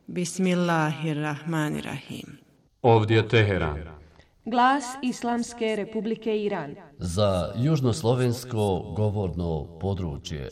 Bismillahirrahmanirrahim. Ovdje Teheran. Glas Islamske Republike Iran. Za južnoslovensko govorno područje.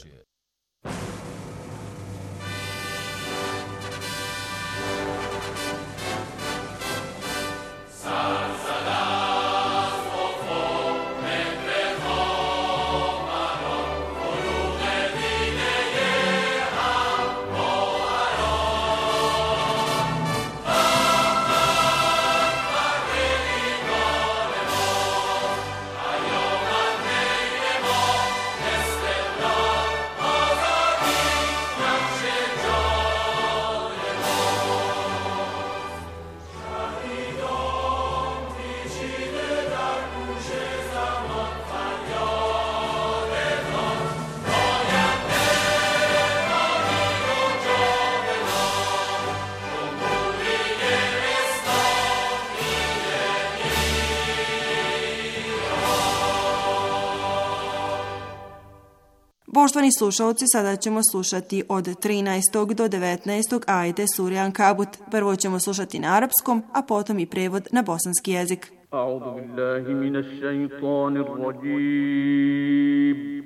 Poštovani slušalci, sada ćemo slušati od 13. do 19. ajete sure Ankabut. Prvo ćemo slušati na arapskom, a potom i prevod na bosanski jezik. A'udhu billahi minash shaitanir rajim.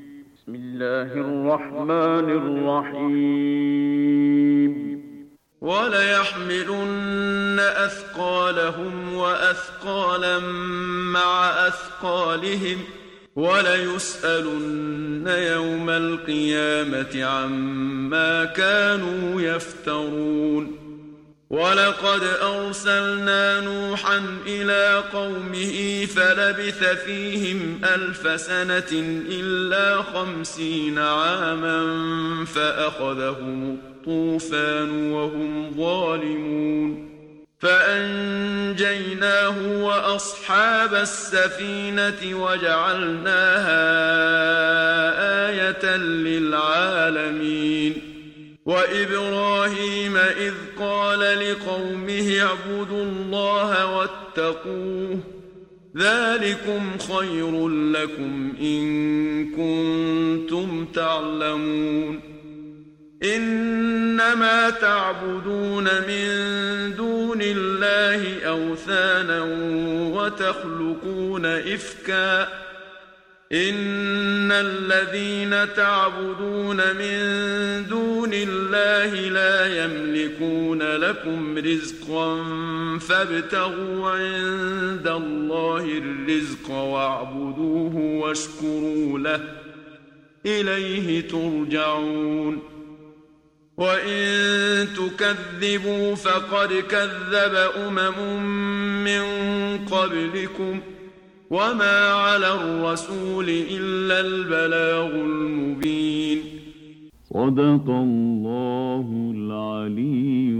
Bismillahirrahmanirrahim. وَلَيَحْمِلُنَّ أَثْقَالَهُمْ وَأَثْقَالًا مَعَ أَثْقَالِهِمْ وَلَيُسْأَلُنَّ يَوْمَ الْقِيَامَةِ عَمَّا كَانُوا يَفْتَرُونَ وَلَقَدْ أَرْسَلْنَا نُوحًا إِلَى قَوْمِهِ فَلَبِثَ فِيهِمْ 1000 سَنَةٍ إِلَّا 50 عَامًا فَأَخَذَهُمُ الطُّوفَانُ وَهُمْ ظَالِمُونَ فأنجيناه وأصحاب السفينة وجعلناها آية للعالمين وإبراهيم إذ قال لقومه اعبدوا الله واتقوه ذلكم خير لكم إن كنتم تعلمون إنما تعبدون من دون الله أوثانا وتخلقون إفكا إن الذين تعبدون من دون الله لا يملكون لكم رزقا فابتغوا عند الله الرزق واعبدوه واشكروا له إليه ترجعون وَإِن تُكَذِّبُوا فَقَدْ كَذَّبَ من قَبْلِكُمْ وَمَا عَلَى الرَّسُولِ إِلَّا الْبَلَاغُ الْمُبِينُ صدق الله العلي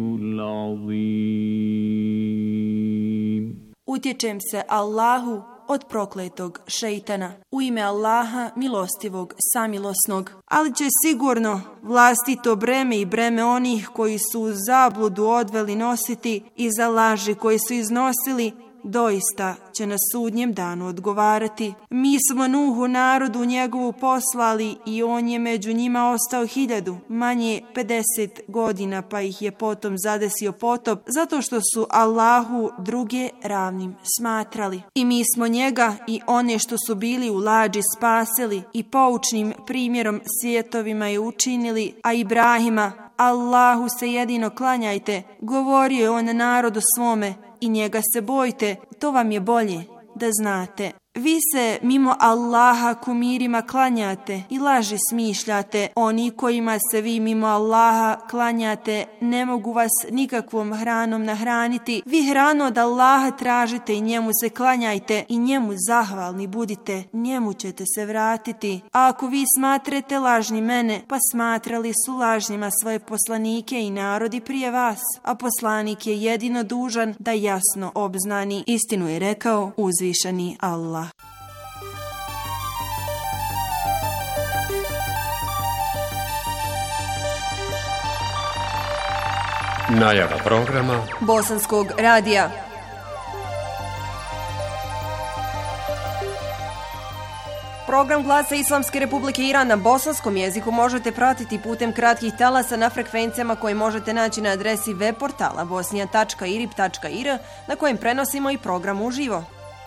العظيم. Utječem se Allahu od prokletog šeitana. U ime Allaha, milostivog, samilosnog. Ali će sigurno vlastito breme i breme onih koji su u zabludu odveli nositi i za laži koji su iznosili, doista će na sudnjem danu odgovarati. Mi smo Nuhu narodu njegovu poslali i on je među njima ostao 1000, manje 50 godina, pa ih je potom zadesio potop, zato što su Allahu druge ravnim smatrali. I mi smo njega i one što su bili u lađi spasili i poučnim primjerom svjetovima je učinili, a Ibrahima, Allahu se jedino klanjajte, govorio je on narodu svome, i njega se bojte, to vam je bolje da znate. Vi se mimo Allaha kumirima klanjate i laži smišljate. Oni kojima se vi mimo Allaha klanjate ne mogu vas nikakvom hranom nahraniti. Vi hranu od Allaha tražite i njemu se klanjajte i njemu zahvalni budite. Njemu ćete se vratiti. A ako vi smatrate lažni mene, pa smatrali su lažnjima svoje poslanike i narodi prije vas. A poslanik je jedino dužan da jasno obznani. Istinu je rekao uzvišeni Allah. Najava programa Bosanskog radija. Program Glasa Islamske Republike Iran na bosanskom jeziku možete pratiti putem kratkih talasa na frekvencijama koje možete naći na adresi web portala bosnija.irib.ir na kojem prenosimo i program uživo.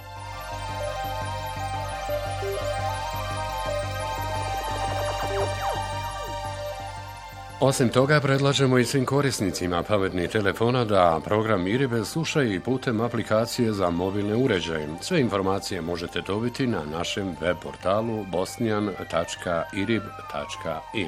Osim toga, predlažemo i svim korisnicima pametnih telefona da program IRIB slušaju i putem aplikacije za mobilne uređaje. Sve informacije možete dobiti na našem web portalu bosnian.irib.ir.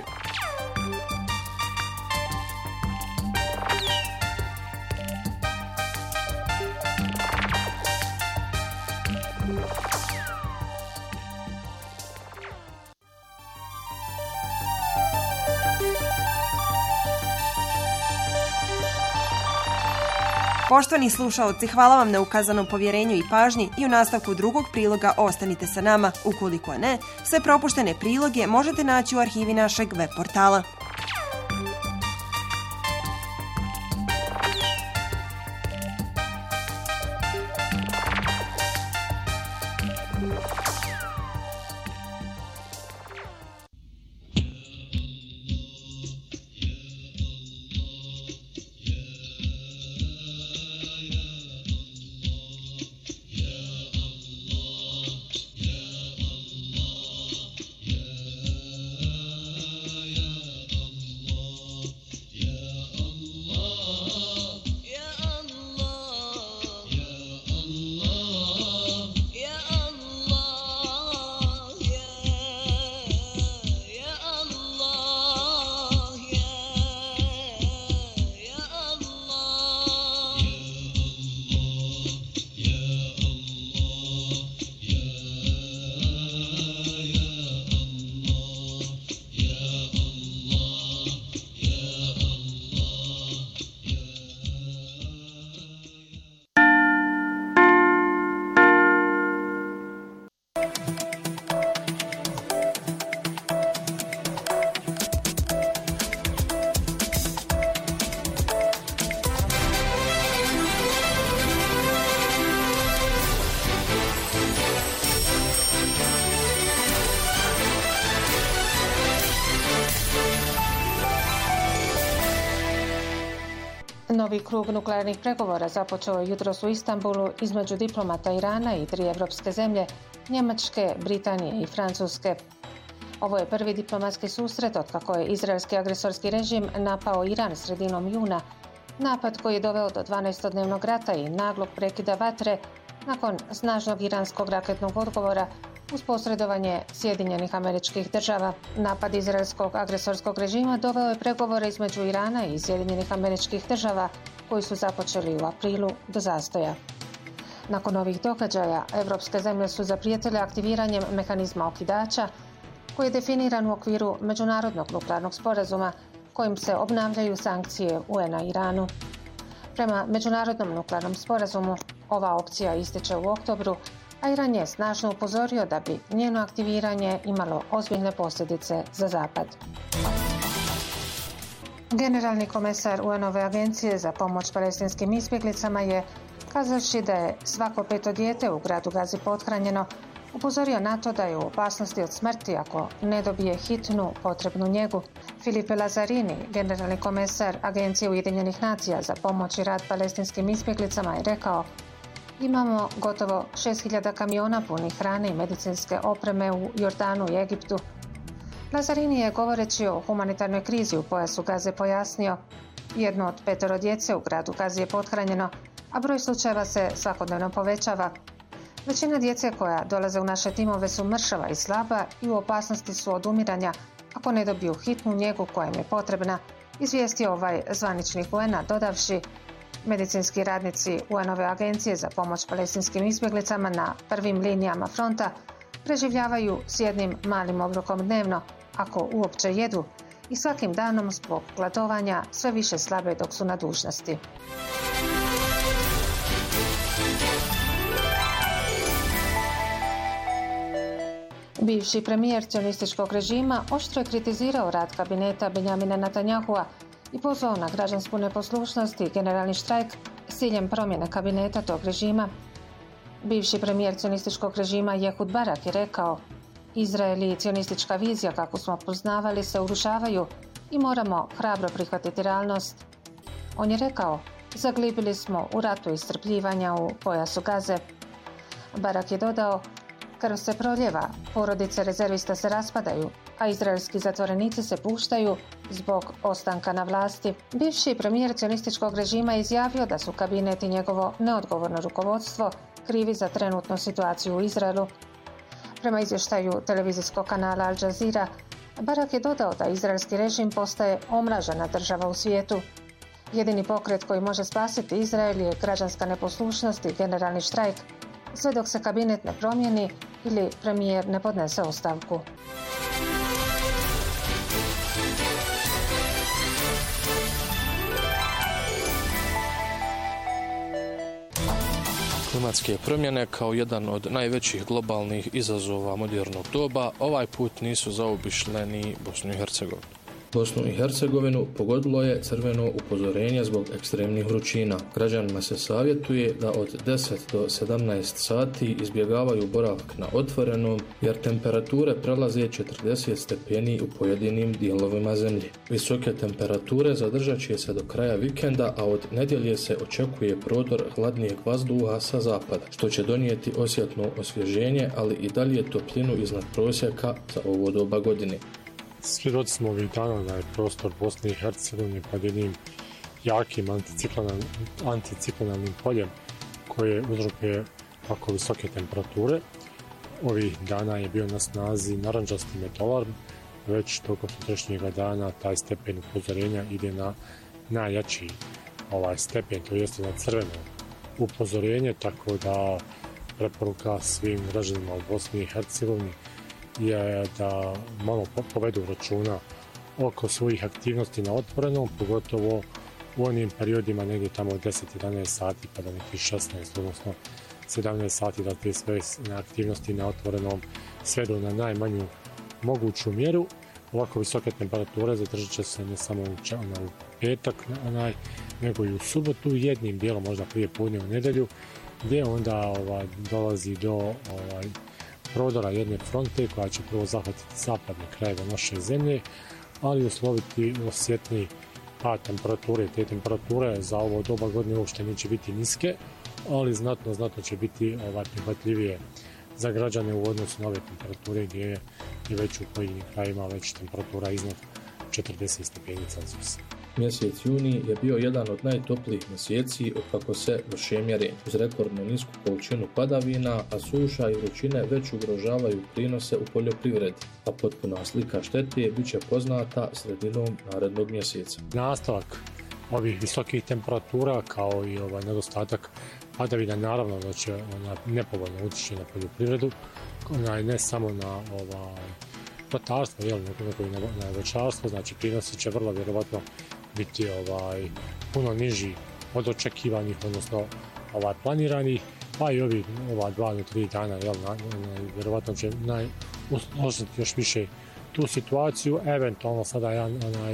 Poštovani slušaoci, hvala vam na ukazanom povjerenju i pažnji i u nastavku drugog priloga ostanite sa nama. Ukoliko ne, sve propuštene priloge možete naći u arhivi našeg web portala. Novi krug nuklearnih pregovora započeo je jutros u Istanbulu između diplomata Irana i 3 evropske zemlje, Njemačke, Britanije i Francuske. Ovo je prvi diplomatski susret otkako je izraelski agresorski režim napao Iran sredinom juna, napad koji je doveo do 12-dnevnog rata i naglog prekida vatre nakon snažnog iranskog raketnog odgovora uz posredovanje Sjedinjenih Američkih Država. Napad izraelskog agresorskog režima doveo je pregovore između Irana i Sjedinjenih Američkih Država koji su započeli u aprilu do zastoja. Nakon ovih događaja, evropske zemlje su zaprijetile aktiviranjem mehanizma okidača koji je definiran u okviru Međunarodnog nuklearnog sporazuma kojim se obnavljaju sankcije UN-a Iranu. Prema Međunarodnom nuklearnom sporazumu, ova opcija ističe u oktobru, a Iran je snažno upozorio da bi njeno aktiviranje imalo ozbiljne posljedice za Zapad. Generalni komesar UN-ove agencije za pomoć palestinskim izbjeglicama je, kazavši da je svako 5. dijete u gradu Gazi pothranjeno, upozorio na to da je u opasnosti od smrti ako ne dobije hitnu potrebnu njegu. Filipe Lazzarini, generalni komesar Agencije Ujedinjenih nacija za pomoć i rad palestinskim izbjeglicama, je rekao: imamo gotovo 6.000 kamiona punih hrane i medicinske opreme u Jordanu i Egiptu. Lazzarini je, govoreći o humanitarnoj krizi u pojasu Gaze, pojasnio: jedno od 5 djece u gradu Gazi je pothranjeno, a broj slučajeva se svakodnevno povećava. Većina djece koja dolaze u naše timove su mršava i slaba i u opasnosti su od umiranja ako ne dobiju hitnu njegu koja im je potrebna, izvijestio ovaj zvaničnik UN-a, dodavši: medicinski radnici UN-ove agencije za pomoć palestinskim izbjeglicama na prvim linijama fronta preživljavaju s jednim malim obrokom dnevno, ako uopće jedu, i svakim danom zbog gladovanja sve više slabe dok su na dužnosti. Bivši premijer cionističkog režima oštro je kritizirao rad kabineta Benjamina Netanyahua i pozvao na građansku neposlušnost i generalni štrajk s ciljem promjene kabineta tog režima. Bivši premijer cionističkog režima Ehud Barak je rekao: Izrael i cionistička vizija kako smo poznavali se urušavaju i moramo hrabro prihvatiti realnost. On je rekao, zaglibili smo u ratu iscrpljivanja u pojasu Gaze. Barak je dodao, krv se proljeva, porodice rezervista se raspadaju, a izraelski zatvorenici se puštaju zbog ostanka na vlasti. Bivši premijer cionističkog režima je izjavio da su kabinet i njegovo neodgovorno rukovodstvo krivi za trenutnu situaciju u Izraelu. Prema izvještaju televizijskog kanala Al Jazeera, Barak je dodao da izraelski režim postaje omražena država u svijetu. Jedini pokret koji može spasiti Izrael je građanska neposlušnost i generalni štrajk, sve dok se kabinet ne promijeni ili premijer ne podnese ostavku. Klimatske promjene kao jedan od najvećih globalnih izazova modernog doba ovaj put nisu zaobišle ni Bosnu i Hercegovinu. Bosnu i Hercegovinu pogodilo je crveno upozorenje zbog ekstremnih vrućina. Građanima se savjetuje da od 10 do 17 sati izbjegavaju boravak na otvorenom jer temperature prelaze 40 stepeni u pojedinim dijelovima zemlje. Visoke temperature zadržat će se do kraja vikenda, a od nedjelje se očekuje prodor hladnijeg vazduha sa zapada, što će donijeti osjetno osvježenje, ali i dalje toplinu iznad prosjeka za ovo doba godine. Svjedoci smo ovih dana da je prostor Bosne i Hercegovine pod jednim jakim anticiklonalnim poljem koje uzrokuje tako visoke temperature. Ovih dana je bio na snazi narandžasti metolarm, već tokom sutrašnjega dana taj stepen upozorenja ide na najjači stepen, to jeste na crveno upozorenje, tako da preporuka svim građanima u Bosni i Hercegovini je da malo povedu računa oko svojih aktivnosti na otvorenom, pogotovo u onim periodima negdje tamo od 10-11 sati pa do nekih 16, odnosno 17 sati, da te sve aktivnosti na otvorenom svedu na najmanju moguću mjeru. Ovako visoke temperature zadržat će se ne samo u petak, nego i u subotu, jednim dijelom možda prije podne u nedjelju, gdje onda dolazi do prodora jedne fronte koja će prvo zahvatiti zapadne krajeve naše zemlje, ali usloviti osjetni pad temperature. Te temperature za ovo doba godine uopšte neće biti niske, ali znatno će biti prihvatljivije za građane u odnosu na ove temperature gdje je već u pojedinim krajima već temperatura iznad 40 stepeni Celzijusa. Mjesec juni je bio jedan od najtoplijih mjeseci otkako se vrše mjere. Uz rekordno nisku količinu padavina, a suša i vrućine već ugrožavaju prinose u poljoprivredi, a potpuna slika štete bit će poznata sredinom narednog mjeseca. Nastavak ovih visokih temperatura kao i nedostatak padavina naravno da će nepovoljno utječe na poljoprivredu, ne samo na ratarstvo, nego i na voćarstvo, znači prinosi će vrlo vjerovatno biti puno niži od očekivanih, odnosno planiranih, pa i ova 2 do 3 dana vjerovatno će osjetiti još više tu situaciju. Eventualno sada ja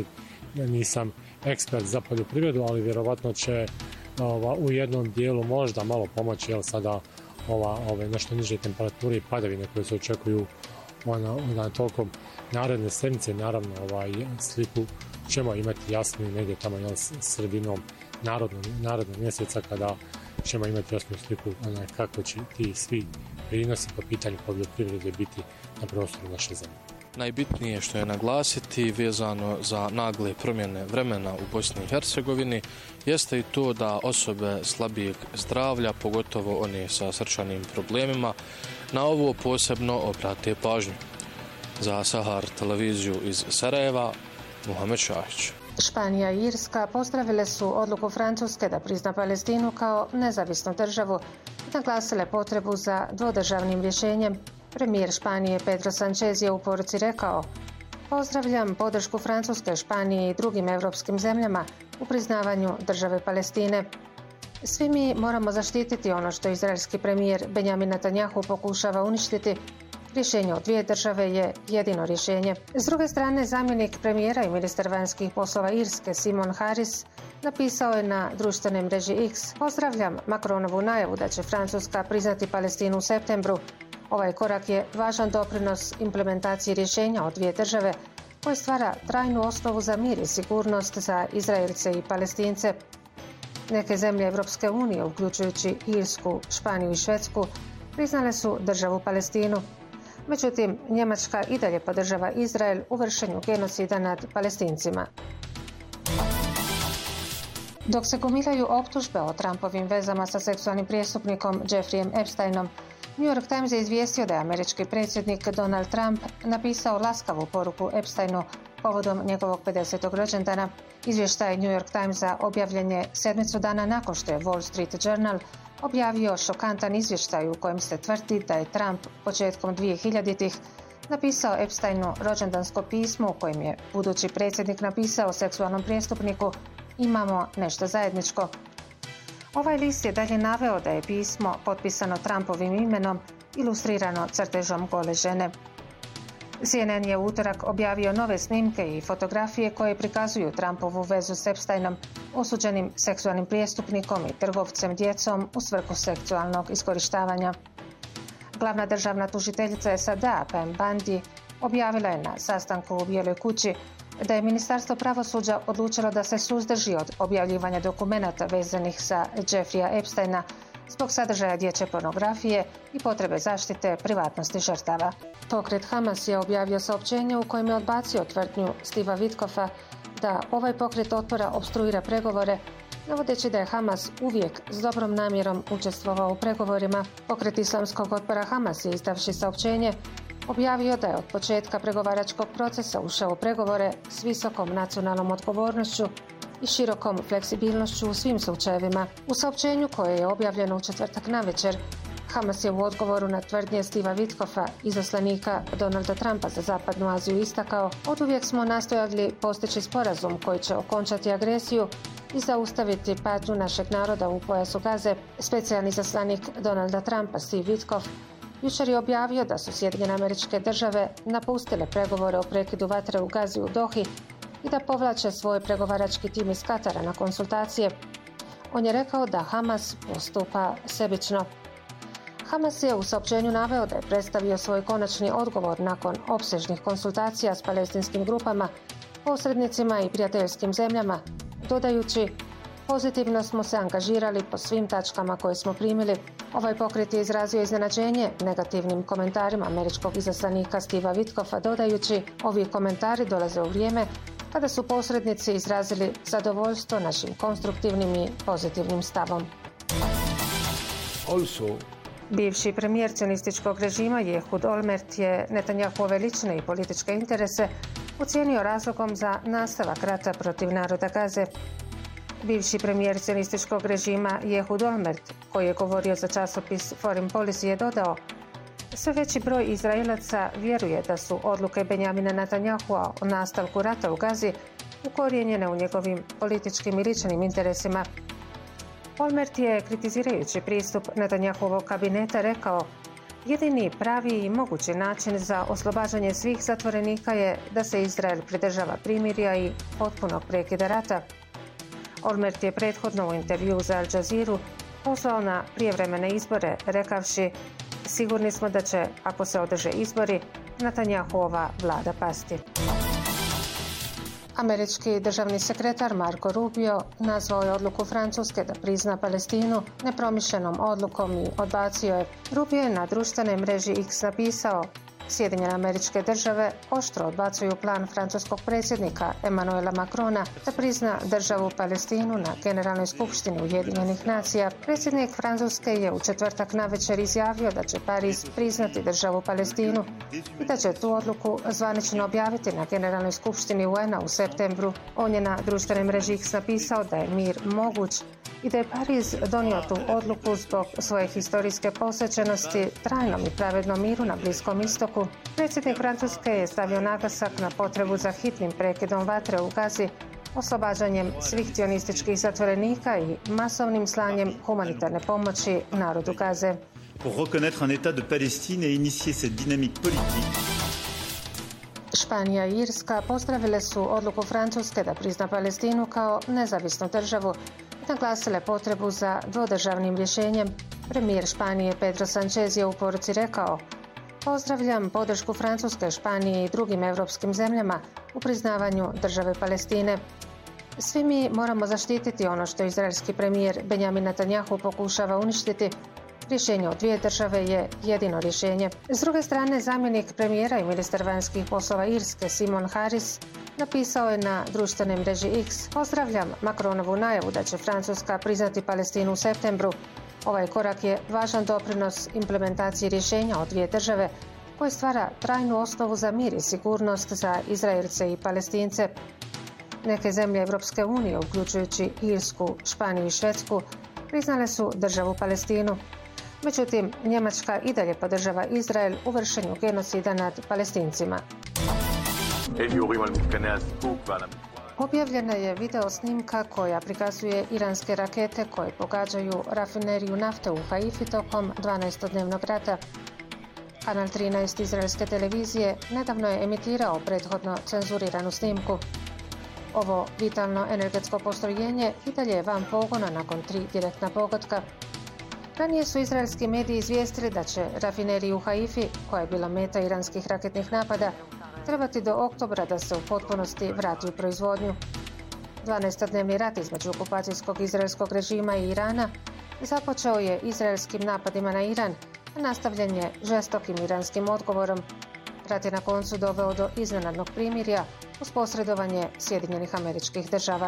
nisam ekspert za poljoprivredu, ali vjerovatno će u jednom dijelu možda malo pomoći sada ove nešto niže temperature i padavine koje se očekuju tokom naredne sedmice. Naravno sliku ćemo imati jasniju negdje tamo sredinom narednog mjeseca, kada ćemo imati jasnu sliku kako će ti svi prinosi po pitanju poljoprivrede biti na prostoru naše zemlje. Najbitnije što je naglasiti vezano za nagle promjene vremena u Bosni i Hercegovini jeste i to da osobe slabijeg zdravlja, pogotovo one sa srčanim problemima, na ovo posebno obrate pažnju. Za Sahar televiziju iz Sarajeva, Muhamed Šahić. Španija i Irska pozdravile su odluku Francuske da prizna Palestinu kao nezavisnu državu i naglasile potrebu za dvodržavnim rješenjem. Premijer Španije Pedro Sánchez je u poruci rekao: "Pozdravljam podršku Francuske, Španije i drugim europskim zemljama u priznavanju države Palestine. Svi mi moramo zaštititi ono što izraelski premijer Benjamin Netanjahu pokušava uništiti. Rješenje od dvije države je jedino rješenje." S druge strane, zamjenik premijera i ministar vanjskih poslova Irske Simon Harris napisao je na društvenoj mreži X: "Pozdravljam Macronovu najavu da će Francuska priznati Palestinu u septembru. Ovaj korak je važan doprinos implementaciji rješenja od dvije države koje stvara trajnu osnovu za mir i sigurnost za Izraelce i Palestince. Neke zemlje Evropske unije, uključujući Irsku, Španiju i Švedsku, priznale su državu Palestinu. Međutim, Njemačka i dalje podržava Izrael u vršenju genocida nad Palestincima. Dok se gomilaju optužbe o Trumpovim vezama sa seksualnim prijestupnikom Jeffreyem Epsteinom, New York Times je izvijestio da je američki predsjednik Donald Trump napisao laskavu poruku Epsteinu povodom njegovog 50. rođendana. Izvještaj New York Timesa objavljen je 7 dana nakon što je Wall Street Journal objavio šokantan izvještaj u kojem se tvrdi da je Trump početkom 2000-ih napisao Epsteinu rođendansko pismo u kojem je budući predsjednik napisao seksualnom prijestupniku: "Imamo nešto zajedničko." Ovaj list je dalje naveo da je pismo potpisano Trumpovim imenom, ilustrirano crtežom gole žene. CNN je u utorak objavio nove snimke i fotografije koje prikazuju Trumpovu vezu s Epsteinom, osuđenim seksualnim prijestupnikom i trgovcem djecom u svrhu seksualnog iskorištavanja. Glavna državna tužiteljica SAD-a Pam Bondi objavila je na sastanku u Bijeloj kući da je Ministarstvo pravosuđa odlučilo da se suzdrži od objavljivanja dokumenata vezanih za Jeffreya Epsteina zbog sadržaja dječje pornografije i potrebe zaštite privatnosti žrtava. Pokret Hamas je objavio saopćenje u kojem je odbacio tvrdnju Steva Witkoffa da ovaj pokret otpora opstruira pregovore, navodeći da je Hamas uvijek s dobrom namjerom učestvovao u pregovorima. Pokret islamskog otpora Hamas je, izdavši saopćenje, objavio da je od početka pregovaračkog procesa ušao u pregovore s visokom nacionalnom odgovornošću i širokom fleksibilnošću u svim slučajevima. U saopćenju koje je objavljeno u četvrtak navečer, Hamas je u odgovoru na tvrdnje Steva Witkoffa, izaslanika Donalda Trumpa za Zapadnu Aziju, istakao: "Oduvijek smo nastojali postići sporazum koji će okončati agresiju i zaustaviti patnju našeg naroda u pojasu Gaze." Specijalni izaslanik Donalda Trumpa Steve Witkoff jučer je objavio da su Sjedinjene Američke Države napustile pregovore o prekidu vatre u Gazi u Dohi i da povlače svoj pregovarački tim iz Katara na konsultacije. On je rekao da Hamas postupa sebično. Hamas je u saopćenju naveo da je predstavio svoj konačni odgovor nakon opsežnih konsultacija s palestinskim grupama, posrednicima i prijateljskim zemljama, dodajući: "Pozitivno smo se angažirali po svim tačkama koje smo primili." Ovaj pokret je izrazio iznenađenje negativnim komentarima američkog izaslanika Steva Witkoffa, dodajući: "Ovi komentari dolaze u vrijeme kada su posrednici izrazili zadovoljstvo našim konstruktivnim i pozitivnim stavom." Bivši premijer cionističkog režima Ehud Olmert je Netanjahuove lične i političke interese ocijenio razlogom za nastavak rata protiv naroda Gaze. Bivši premijer cionističkog režima Ehud Olmert, koji je govorio za časopis Foreign Policy, je dodao: "Sve veći broj Izraelaca vjeruje da su odluke Benjamina Netanjahua o nastavku rata u Gazi ukorijenjene u njegovim političkim i ličnim interesima." Olmert je, kritizirajući pristup Netanjahuovog kabineta, rekao: "Jedini pravi i mogući način za oslobađanje svih zatvorenika je da se Izrael pridržava primirja i potpunog prekida rata." Olmert je prethodno u intervjuu za Al Jazeeru pozvao na prijevremene izbore, rekavši: "Sigurni smo da će, ako se održe izbori, Netanjahuova vlada pasti." Američki državni sekretar Marco Rubio nazvao je odluku Francuske da prizna Palestinu nepromišljenom odlukom i odbacio je. Rubio je na društvenoj mreži X napisao: "Sjedinjene Američke Države oštro odbacuju plan francuskog predsjednika Emmanuela Macrona da prizna državu Palestinu na Generalnoj skupštini Ujedinjenih nacija." Predsjednik Francuske je u četvrtak navečer izjavio da će Pariz priznati državu Palestinu i da će tu odluku zvanično objaviti na Generalnoj skupštini UN-a u septembru. On je na društvenoj mreži X napisao da je mir moguć i da je Pariz donio tu odluku zbog svoje historijske posvećenosti trajnom i pravednom miru na Bliskom istoku. Predsjednik Francuske je stavio naglasak na potrebu za hitnim prekidom vatre u Gazi, oslobađanjem svih cionističkih zatvorenika i masovnim slanjem humanitarne pomoći narodu Gaze. Pour reconnaître un état de Palestine et initier cette dynamique politique. Španija i Irska pozdravile su odluku Francuske da prizna Palestinu kao nezavisnu državu i naglasile potrebu za dvodržavnim rješenjem. Premijer Španije Pedro Sanchez je u poruci rekao: Pozdravljam podršku Francuske, Španije i drugim evropskim zemljama u priznavanju države Palestine. Svi mi moramo zaštititi ono što izraelski premijer Benjamin Netanjahu pokušava uništiti. Rješenje od dvije države je jedino rješenje. S druge strane, zamjenik premijera i ministar vanjskih poslova Irske Simon Harris napisao je na društvenoj mreži X: "Pozdravljam Macronovu najavu da će Francuska priznati Palestinu u septembru. Ovaj korak je važan doprinos implementaciji rješenja od dvije države koje stvara trajnu osnovu za mir i sigurnost za Izraelce i Palestince." Neke zemlje Evropske unije, uključujući Irsku, Španiju i Švedsku, priznale su državu Palestinu. Međutim, Njemačka i dalje podržava Izrael u vršenju genocida nad Palestincima. Objavljena je video snimka koja prikazuje iranske rakete koje pogađaju rafineriju nafte u Haifi tokom 12-dnevnog rata. Kanal 13 izraelske televizije nedavno je emitirao prethodno cenzuriranu snimku. Ovo vitalno energetsko postrojenje i dalje je van pogona nakon 3 direktna pogotka. Ranije su izraelski mediji izvijestili da će rafineriju u Haifi, koja je bila meta iranskih raketnih napada, trebati do oktobra da se u potpunosti vrati u proizvodnju. 12-dnevni rat između okupacijskog izraelskog režima i Irana započeo je izraelskim napadima na Iran, a nastavljen je žestokim iranskim odgovorom. Rat je na koncu doveo do iznenadnog primirja uz posredovanje Sjedinjenih Američkih Država.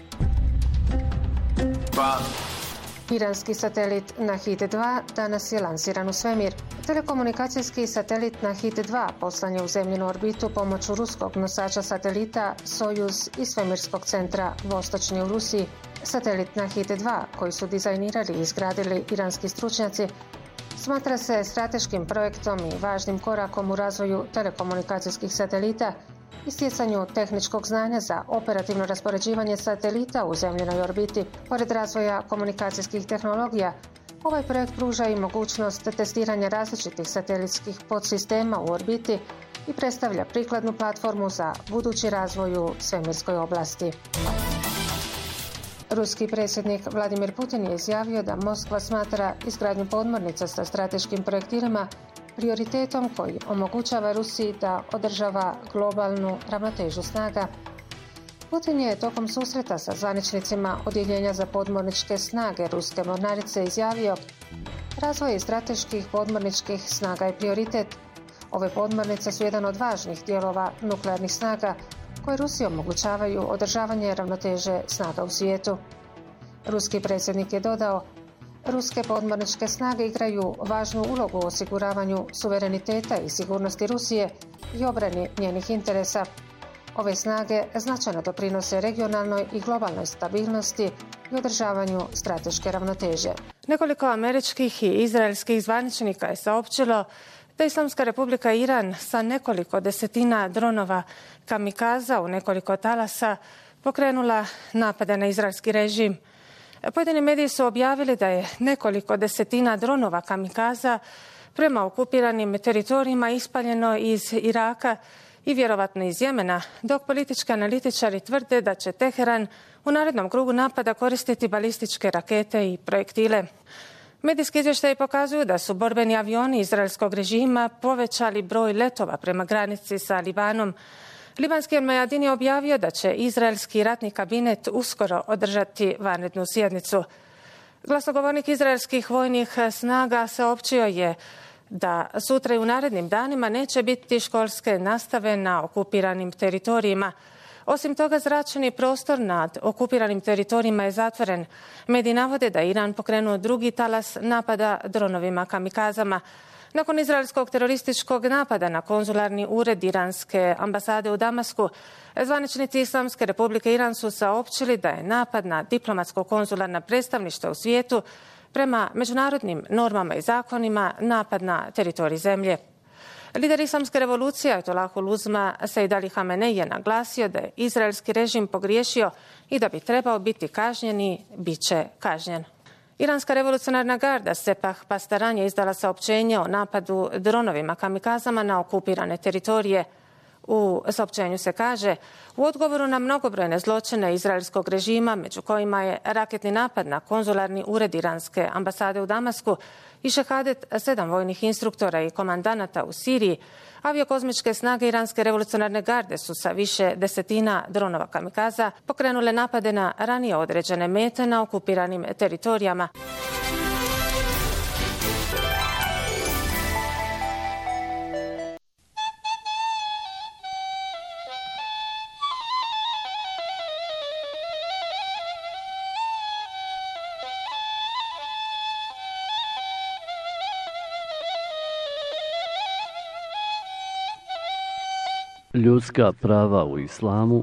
Iranski satelit Nahid 2 danas je lansiran u svemir. Telekomunikacijski satelit Nahid 2 poslan je u zemljinu orbitu pomoću ruskog nosača satelita Sojuz iz svemirskog centra Vostočni u Rusiji. Satelit Nahid 2, koji su dizajnirali i izgradili iranski stručnjaci, smatra se strateškim projektom i važnim korakom u razvoju telekomunikacijskih satelita i stjecanju tehničkog znanja za operativno raspoređivanje satelita u zemljinoj orbiti. Pored razvoja komunikacijskih tehnologija, ovaj projekt pruža i mogućnost testiranja različitih satelitskih podsistema u orbiti i predstavlja prikladnu platformu za budući razvoj u svemirskoj oblasti. Ruski predsjednik Vladimir Putin je izjavio da Moskva smatra izgradnju podmornica sa strateškim projektilima prioritetom koji omogućava Rusiji da održava globalnu ravnotežu snaga. Putin je tokom susreta sa zvaničnicima Odjeljenja za podmorničke snage Ruske mornarice izjavio: "Razvoj strateških podmorničkih snaga je prioritet. Ove podmornice su jedan od važnih dijelova nuklearnih snaga koje Rusiji omogućavaju održavanje ravnoteže snaga u svijetu." Ruski predsjednik je dodao: "Ruske podmorničke snage igraju važnu ulogu u osiguravanju suvereniteta i sigurnosti Rusije i obrani njenih interesa. Ove snage značajno doprinose regionalnoj i globalnoj stabilnosti i održavanju strateške ravnoteže." Nekoliko američkih i izraelskih zvaničnika je saopćilo da Islamska Republika Iran sa nekoliko desetina dronova kamikaza u nekoliko talasa pokrenula napade na izraelski režim. Pojedini mediji su objavili da je nekoliko desetina dronova kamikaza prema okupiranim teritorijima ispaljeno iz Iraka i vjerovatno iz Jemena, dok politički analitičari tvrde da će Teheran u narednom krugu napada koristiti balističke rakete i projektile. Medijski izvještaji pokazuju da su borbeni avioni izraelskog režima povećali broj letova prema granici sa Libanom. Libanski El-Mayadin je objavio da će izraelski ratni kabinet uskoro održati vanrednu sjednicu. Glasnogovornik izraelskih vojnih snaga saopćio je da sutra i u narednim danima neće biti školske nastave na okupiranim teritorijima. Osim toga, zračni prostor nad okupiranim teritorijima je zatvoren. Mediji navode da je Iran pokrenuo drugi talas napada dronovima kamikazama. Nakon izraelskog terorističkog napada na konzularni ured iranske ambasade u Damasku, zvaničnici Islamske Republike Iran su saopćili da je napad na diplomatsko-konzularna predstavništva u svijetu prema međunarodnim normama i zakonima napad na teritorij zemlje. Lider Islamske revolucije Ajatolahul Uzma Sejd Ali Hamenej je naglasio da je izraelski režim pogriješio i da bi trebao biti kažnjen i bit će kažnjen. Iranska revolucionarna garda Sepah Pastaran je izdala saopćenje o napadu dronovima kamikazama na okupirane teritorije. U saopćenju se kaže, u odgovoru na mnogobrojne zločine izraelskog režima, među kojima je raketni napad na konzularni ured iranske ambasade u Damasku i šehadet 7 vojnih instruktora i komandanata u Siriji, aviokozmičke snage Iranske revolucionarne garde su sa više desetina dronova kamikaza pokrenule napade na ranije određene mete na okupiranim teritorijama. Ljudska prava u islamu.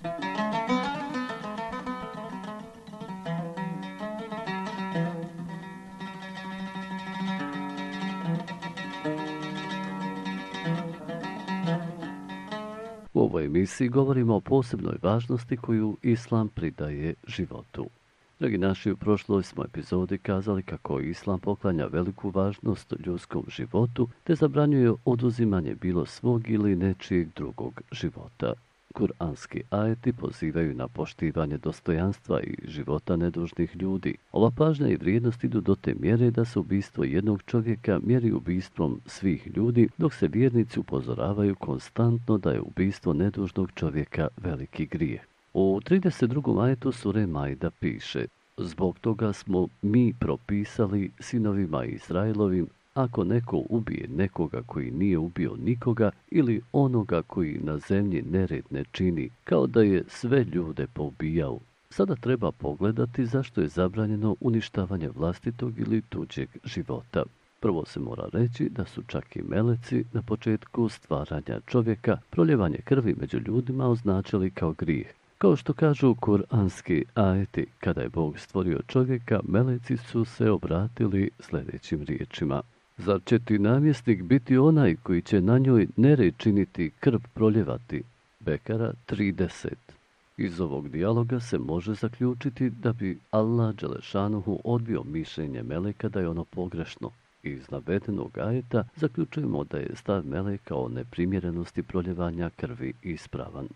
U ovoj emisiji govorimo o posebnoj važnosti koju islam pridaje životu. Dragi naši, u prošloj smo epizodi kazali kako islam poklanja veliku važnost ljudskom životu te zabranjuje oduzimanje bilo svog ili nečijeg drugog života. Kuranski ajeti pozivaju na poštivanje dostojanstva i života nedužnih ljudi. Ova pažnja i vrijednost idu do te mjere da se ubistvo jednog čovjeka mjeri ubistvom svih ljudi, dok se vjernici upozoravaju konstantno da je ubistvo nedužnog čovjeka veliki grijeh. U 32. ajetu sure Majda piše: zbog toga smo mi propisali sinovima Izraelovim, ako neko ubije nekoga koji nije ubio nikoga ili onoga koji na zemlji nered ne čini, kao da je sve ljude poubijao. Sada treba pogledati zašto je zabranjeno uništavanje vlastitog ili tuđeg života. Prvo se mora reći da su čak i meleci na početku stvaranja čovjeka proljevanje krvi među ljudima označili kao grijeh. Kao što kažu kuranski ajeti, kada je Bog stvorio čovjeka, meleci su se obratili sljedećim riječima: zar će ti namjesnik biti onaj koji će na njoj nered činiti, krv proljevati? Bekara 30. Iz ovog dijaloga se može zaključiti da bi Allah dželešanuhu odbio mišljenje meleka da je ono pogrešno. Iz navedenog ajeta zaključujemo da je stav meleka o neprimjerenosti proljevanja krvi ispravan.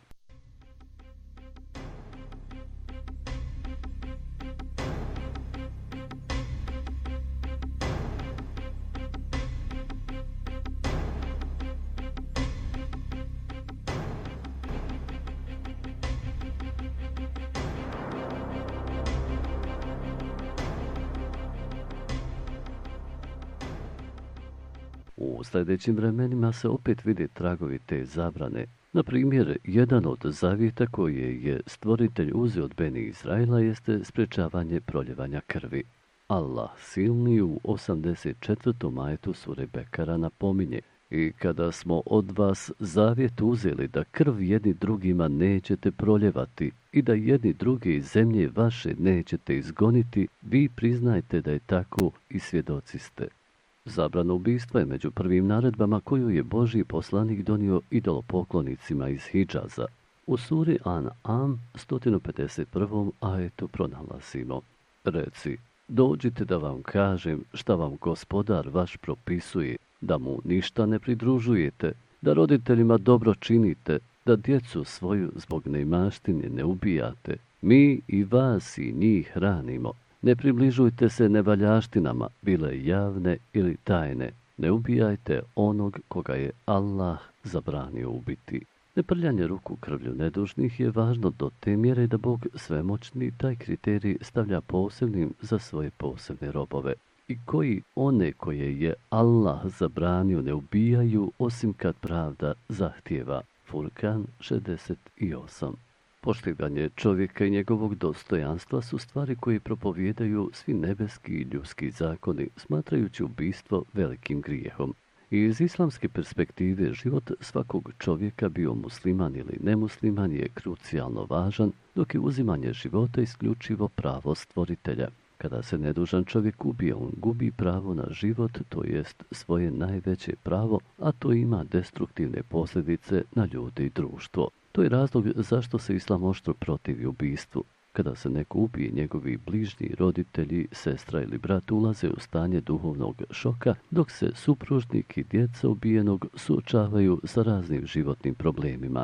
U sljedećim vremenima se opet vide tragovi te zabrane. Na primjer, jedan od zavjeta koje je stvoritelj uzeo od Beni Izraela jeste sprečavanje proljevanja krvi. Allah silni u 84. ajetu sure Bekara napominje: i kada smo od vas zavjet uzeli da krv jedni drugima nećete proljevati i da jedni druge iz zemlje vaše nećete izgoniti, vi priznajte da je tako i svjedoci ste. Zabrana ubistva je među prvim naredbama koju je Božji poslanik donio idolopoklonicima iz Hidžaza. U suri An'am 151. ajetu pronalazimo: reci, dođite da vam kažem šta vam gospodar vaš propisuje, da mu ništa ne pridružujete, da roditeljima dobro činite, da djecu svoju zbog neimaštine ne ubijate. Mi i vas i njih hranimo. Ne približujte se nevaljaštinama, bile javne ili tajne. Ne ubijajte onog koga je Allah zabranio ubiti. Neprljanje ruku krvlju nedužnih je važno do te mjere da Bog svemoćni taj kriterij stavlja posebnim za svoje posebne robove, i koji one koje je Allah zabranio ne ubijaju osim kad pravda zahtijeva. Furkan 68. Poštivanje čovjeka i njegovog dostojanstva su stvari koje propovijedaju svi nebeski i ljudski zakoni, smatrajući ubistvo velikim grijehom. Iz islamske perspektive život svakog čovjeka, bio musliman ili nemusliman, je krucijalno važan, dok je uzimanje života isključivo pravo stvoritelja. Kada se nedužan čovjek ubije, on gubi pravo na život, to jest svoje najveće pravo, a to ima destruktivne posljedice na ljude i društvo. To je razlog zašto se islam oštro protivi ubistvu. Kada se neko ubije, njegovi bližnji roditelji, sestra ili brat ulaze u stanje duhovnog šoka, dok se supružnik i djeca ubijenog suočavaju sa raznim životnim problemima.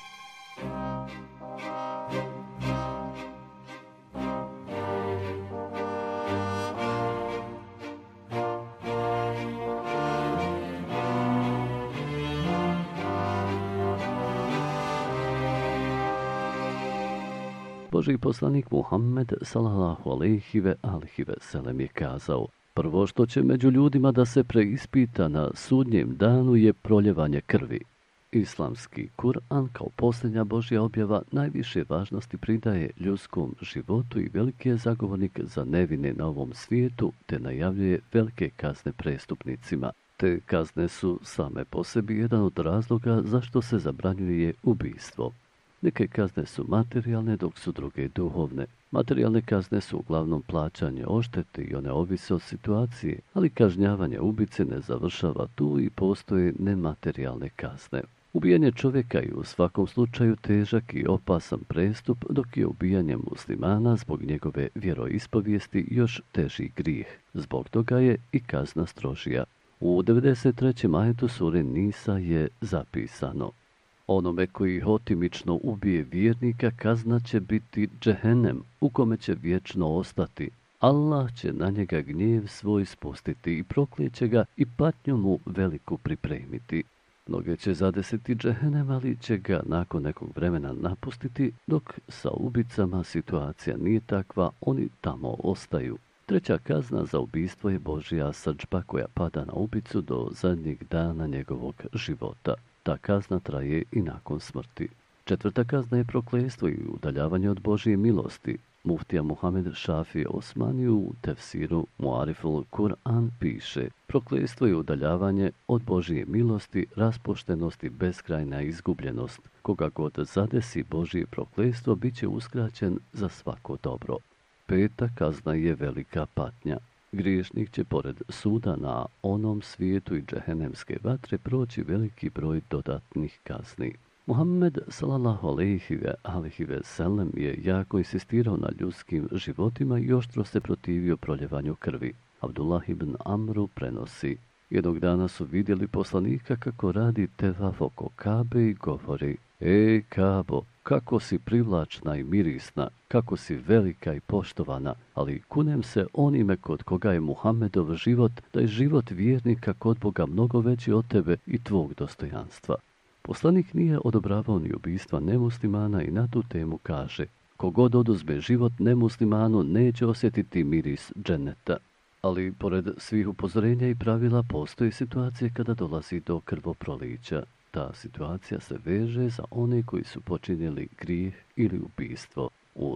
Božji poslanik Muhammed sallallahu alejhi ve sellem je kazao: prvo što će među ljudima da se preispita na sudnjem danu je proljevanje krvi. Islamski Kur'an kao posljednja Božja objava najviše važnosti pridaje ljudskom životu i veliki je zagovornik za nevine na ovom svijetu, te najavljuje velike kazne prestupnicima. Te kazne su same po sebi jedan od razloga zašto se zabranjuje ubijstvo. Neke kazne su materijalne, dok su druge duhovne. Materijalne kazne su uglavnom plaćanje odštete i one ovise od situacije, ali kažnjavanje ubice ne završava tu i postoje nematerijalne kazne. Ubijanje čovjeka je u svakom slučaju težak i opasan prestup, dok je ubijanje muslimana zbog njegove vjeroispovijesti još teži grijeh. Zbog toga je i kazna strožija. U 93. ajetu sure Nisa je zapisano: onome koji hotimično ubije vjernika kazna će biti džehennem, u kome će vječno ostati. Allah će na njega gnjev svoj spustiti i proklijeće ga i patnju mu veliku pripremiti. Mnoge će zadesiti džehennem, ali će ga nakon nekog vremena napustiti, dok sa ubicama situacija nije takva, oni tamo ostaju. Treća kazna za ubijstvo je Božja srdžba koja pada na ubicu do zadnjeg dana njegovog života. Ta kazna traje i nakon smrti. Četvrta kazna je prokletstvo i udaljavanje od Božje milosti. Muftija Muhamed Šafije Osmani u tefsiru Muariful Kur'an piše: prokletstvo je udaljavanje od Božje milosti, raspuštenost i beskrajna izgubljenost. Koga god zadesi Božje prokletstvo, bit će uskraćen za svako dobro. Peta kazna je velika patnja. Griješnik će pored suda na onom svijetu i džehennemske vatre proći veliki broj dodatnih kazni. Muhammed sallallahu alejhi ve sellem je jako insistirao na ljudskim životima i oštro se protivio proljevanju krvi. Abdullah ibn Amru prenosi: jednog dana su vidjeli poslanika kako radi tevaf oko Kabe i govori: ej Kabo, kako si privlačna i mirisna, kako si velika i poštovana, ali kunem se onime kod koga je Muhammedov život, da je život vjernika kod Boga mnogo veći od tebe i tvog dostojanstva. Poslanik nije odobravao ni ubijstva nemuslimana i na tu temu kaže: kogod oduzme život nemuslimanu neće osjetiti miris dženeta. Ali pored svih upozorenja i pravila postoje situacije kada dolazi do krvoprolića. Ta situacija se veže za one koji su počinjeli grijeh ili ubijstvo. U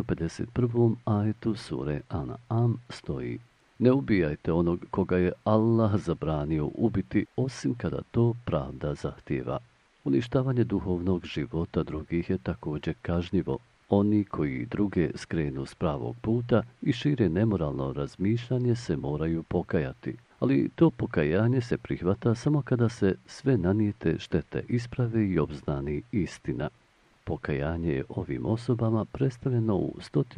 151. ajetu sure An'am stoji: ne ubijajte onog koga je Allah zabranio ubiti, osim kada to pravda zahtijeva. Uništavanje duhovnog života drugih je također kažnjivo. Oni koji druge skrenu s pravog puta i šire nemoralno razmišljanje se moraju pokajati. Ali to pokajanje se prihvata samo kada se sve nanijete štete isprave i obznani istina. Pokajanje je ovim osobama predstavljeno u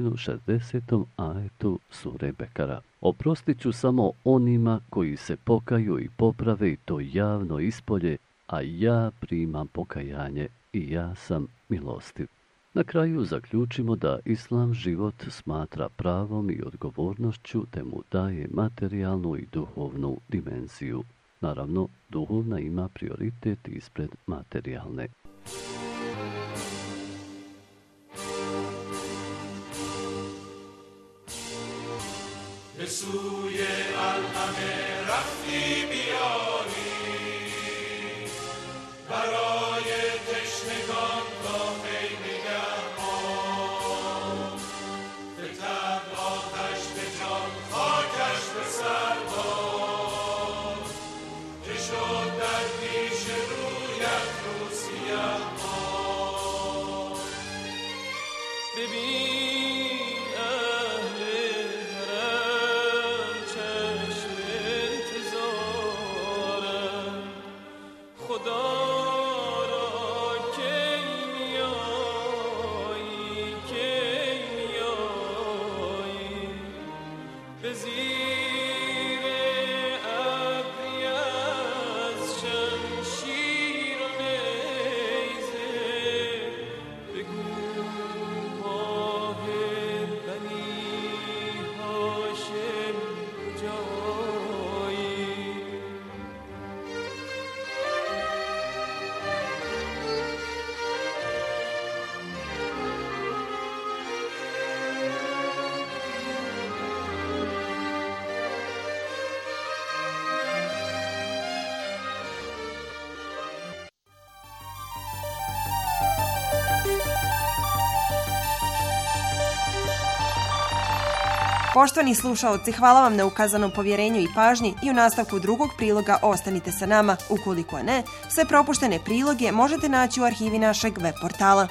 160. ajetu sure Bekara. Oprostit ću samo onima koji se pokaju i poprave i to javno ispolje, a ja primam pokajanje i ja sam milostiv. Na kraju zaključimo da Islam život smatra pravom i odgovornošću, te mu daje materijalnu i duhovnu dimenziju. Naravno, duhovna ima prioritet ispred materijalne. اهل حرم چشم انتظار، 'Ey kabe, kako si privlačna i mirisna, kako si velika i poštovana, ali kunem se onime kod koga je Muhammedov život, da je život vjernika kod Boga mnogo veći od tebe i tvog dostojanstva. Poslanik nije odobravao ni ubijstva nemuslimana i na tu temu kaže: kogod oduzme život nemuslimanu neće osjetiti miris dženeta. Ali pored svih upozorenja i pravila postoje situacije kada dolazi do krvoprolića. Te kazne su same po sebi jedan od razloga zašto se zabranjuje ubijstvo. Muhammed sallallahu alejhi ve sellem je jako insistirao na ljudskim životima i oštro se protivio proljevanju krvi. Abdullah ibn Amru prenosi: jednog dana su vidjeli poslanika kako radi tevaf oko Kabe i govori: ej Kabo, kako si privlačna i mirisna, kako si velika i poštovana, ali kunem se onime kod koga je Muhammedov život, da je život vjernika kod Boga mnogo veći od tebe i tvog dostojanstva. Poslanik nije odobravao ni ubijstva nemuslimana i na tu temu kaže: Poštovani slušaoci, hvala vam na ukazanom povjerenju i pažnji i u nastavku drugog priloga ostanite sa nama. Ukoliko ne, sve propuštene priloge možete naći u arhivi našeg web portala.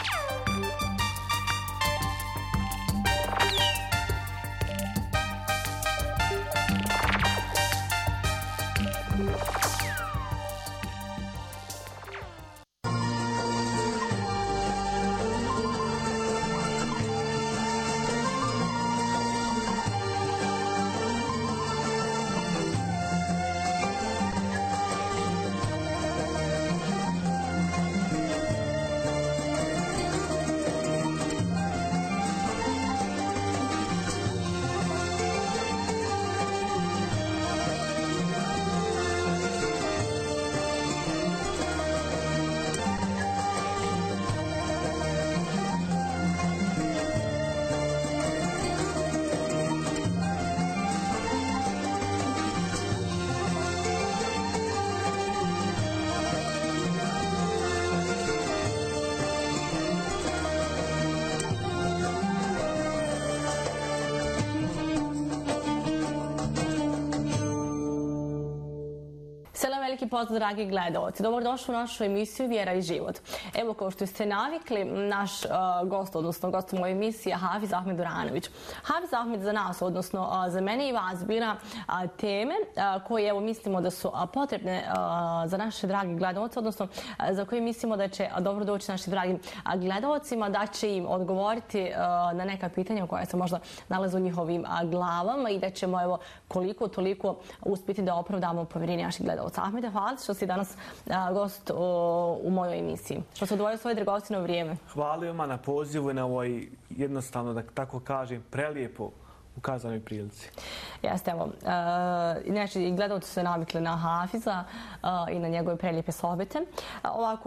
Veliki pozdrav, dragi gledalci. Dobrodošli u našu emisiju Vjera i život. Evo, kao što ste navikli, naš gost, odnosno gost moje emisije je Hafiz Ahmed Duranović. Hafiz Ahmed za nas, odnosno za mene i vas, bira teme koje evo mislimo da su potrebne za naše dragi gledalci, odnosno za koje mislimo da će dobro doći našim dragim gledalcima, da će im odgovoriti na neka pitanja koja se možda nalaze u njihovim glavama i da ćemo evo koliko toliko uspjeti da opravdamo povjerenje naših gledalca. Ahmede, hvala što si danas gost u mojoj emisiji. Što se odvojio svoje dragocjeno vrijeme. Hvala vam na pozivu i na ovoj, jednostavno da tako kažem, prelijepo ukazanoj prilici. Jeste, evo. Inače, gledalci su se navikli na Hafiza i na njegove prelijepe sohbete. Ovako,